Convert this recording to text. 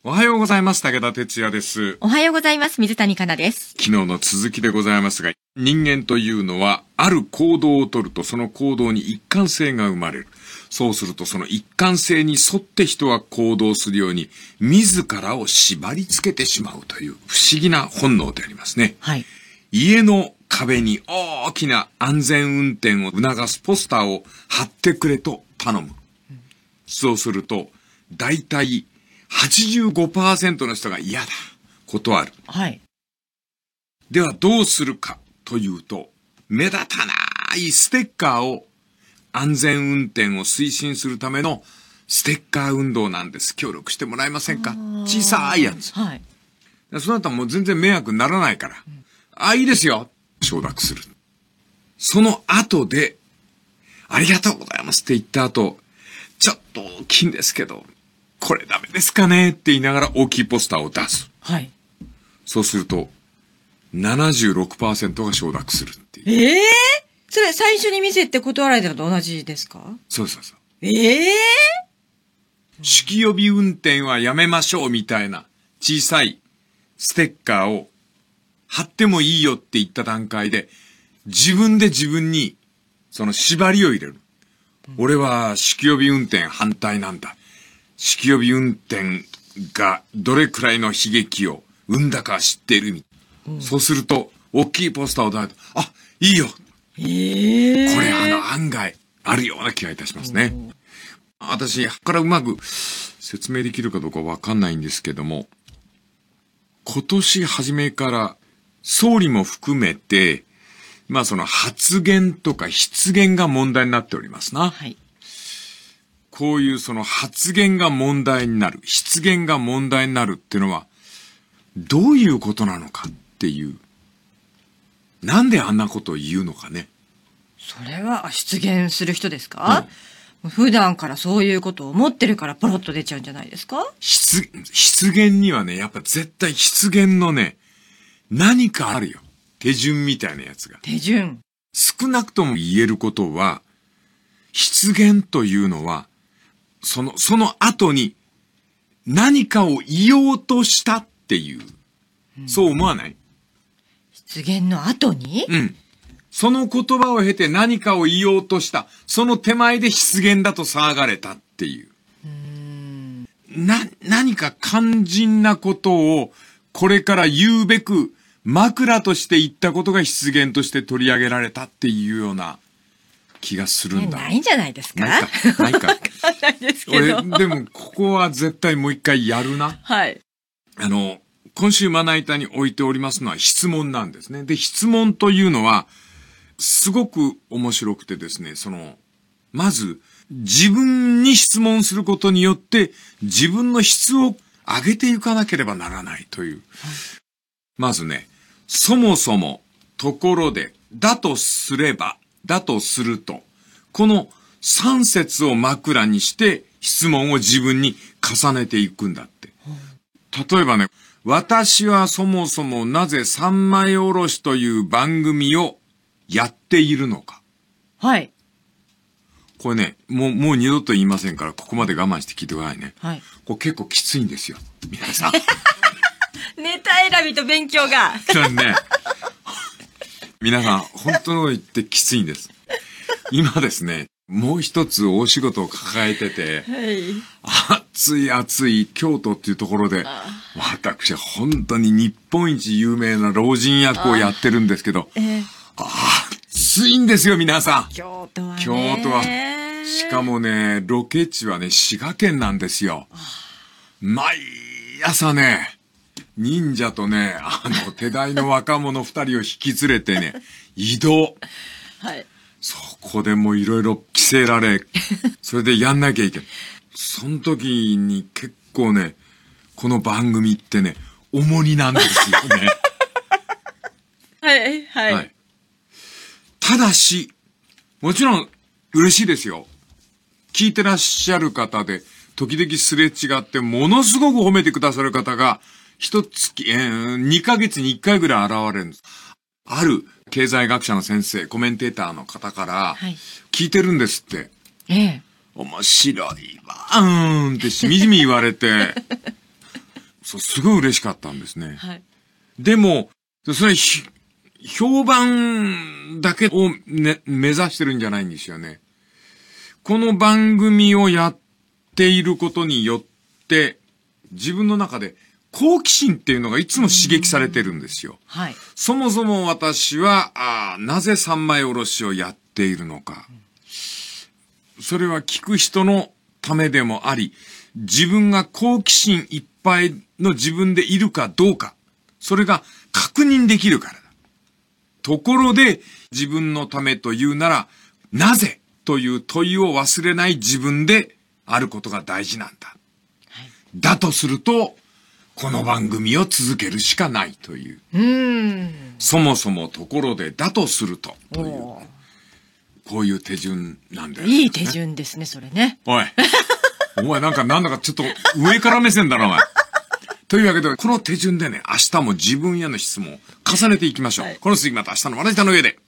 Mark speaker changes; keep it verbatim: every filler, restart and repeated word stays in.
Speaker 1: おはようございます。武田哲也です。
Speaker 2: おはようございます。水谷香奈です。
Speaker 1: 昨日の続きでございますが、人間というのはある行動をとるとその行動に一貫性が生まれる。そうするとその一貫性に沿って人は行動するように自らを縛り付けてしまうという不思議な本能でありますね。
Speaker 2: はい。
Speaker 1: 家の壁に大きな安全運転を促すポスターを貼ってくれと頼む。うん、そうすると大体はちじゅうごパーセント の人が嫌だ、断る。
Speaker 2: はい。
Speaker 1: ではどうするかというと、目立たないステッカーを安全運転を推進するためのステッカー運動なんです。協力してもらえませんか？小さいやつ。
Speaker 2: はい。
Speaker 1: その後はもう全然迷惑にならないから、うん、あ、いいですよ。承諾する。その後で、ありがとうございますって言った後、ちょっと大きいんですけど、これダメですかねって言いながら大きいポスターを出す。
Speaker 2: はい。
Speaker 1: そうすると、ななじゅうろくパーセント が承諾するっていう。
Speaker 2: ええー、それ最初に見せて断られたのと同じですか？
Speaker 1: そうそうそう。
Speaker 2: ええ
Speaker 1: ー、酒気帯び運転はやめましょうみたいな小さいステッカーを貼ってもいいよって言った段階で、自分で自分にその縛りを入れる。うん、俺は酒気帯び運転反対なんだ。酒気帯び運転がどれくらいの悲劇を生んだか知っている、うん、そうすると大きいポスターを出すと、あ、いいよ、
Speaker 2: えー、
Speaker 1: これあの案外あるような気がいたしますね。うん、私からうまく説明できるかどうかわかんないんですけども、今年初めから総理も含めてまあその発言とか失言が問題になっておりますな。
Speaker 2: はい。
Speaker 1: こういうその発言が問題になる、失言が問題になるっていうのは、どういうことなのかっていう。なんであんなことを言うのかね。
Speaker 2: それは失言する人ですか？うん、普段からそういうことを思ってるからポロッと出ちゃうんじゃないですか？
Speaker 1: 失、失言にはね、やっぱ絶対失言のね、何かあるよ。手順みたいなやつが。
Speaker 2: 手順。
Speaker 1: 少なくとも言えることは、失言というのは、その、その後に何かを言おうとしたっていう。うん、そう思わない？
Speaker 2: 失言の後に？
Speaker 1: うん。その言葉を経て何かを言おうとした。その手前で失言だと騒がれたっていう。
Speaker 2: うーん。
Speaker 1: な、何か肝心なことをこれから言うべく枕として言ったことが失言として取り上げられたっていうような気がするんだ。
Speaker 2: ないんじゃないですか？
Speaker 1: ないか。ないか。
Speaker 2: わかんないですけど。
Speaker 1: 俺、でも、ここは絶対もう一回やるな。
Speaker 2: はい。
Speaker 1: あの、今週まな板に置いておりますのは質問なんですね。で、質問というのは、すごく面白くてですね、その、まず、自分に質問することによって、自分の質を上げていかなければならないという。はい、まずね、そもそも、ところで、だとすれば、だとすると、この三節を枕にして質問を自分に重ねていくんだって。例えばね、私はそもそもなぜ三枚おろしという番組をやっているのか。
Speaker 2: はい。
Speaker 1: これね、もう、もう二度と言いませんから、ここまで我慢して聞いてくださいね。
Speaker 2: はい。
Speaker 1: これ結構きついんですよ。皆さん。
Speaker 2: ネタ選びと勉強が。
Speaker 1: そうね。皆さん、本当のこと言ってきついんです。今ですね、もう一つ大仕事を抱えてて、はい、暑い暑い京都っていうところで、私本当に日本一有名な老人役をやってるんですけど、あ、えー、暑いんですよ皆さん。
Speaker 2: 京都はね。
Speaker 1: 京都は。しかもね、ロケ地はね、滋賀県なんですよ。毎朝ね、忍者とね、あの、手代の若者二人を引き連れてね、移動。
Speaker 2: はい。
Speaker 1: そこでもいろいろ着せられ、それでやんなきゃいけない。その時に結構ね、この番組ってね、重荷なんですよね。
Speaker 2: はい、はい、はい。
Speaker 1: ただし、もちろん嬉しいですよ。聞いてらっしゃる方で、時々すれ違ってものすごく褒めてくださる方が、一月、えー、にかげつにいっかいぐらい現れるんです。ある経済学者の先生、コメンテーターの方から、聞いてるんですって。
Speaker 2: ええ。
Speaker 1: 面白いわーんってしみじみ言われて、 そう、すごい嬉しかったんですね。
Speaker 2: はい。
Speaker 1: でも、それ、評判だけを、ね、目指してるんじゃないんですよね。この番組をやっていることによって、自分の中で好奇心っていうのがいつも刺激されてるんですよ。
Speaker 2: はい。
Speaker 1: そもそも私は、あなぜ三枚おろしをやっているのか。それは聞く人のためでもあり、自分が好奇心いっぱいの自分でいるかどうか。それが確認できるからだ。ところで、自分のためというなら、なぜという問いを忘れない自分であることが大事なんだ。はい、だとすると、この番組を続けるしかないという。
Speaker 2: うーん。
Speaker 1: そもそもところで、だとすると、という、ね。こういう手順なんだよ、ね。
Speaker 2: いい手順ですね、それね。
Speaker 1: おい。お前なんかなんだかちょっと上から目線だな、お前。というわけで、この手順でね、明日も自分への質問を重ねていきましょう。はい、この次また明日のまな板の上で。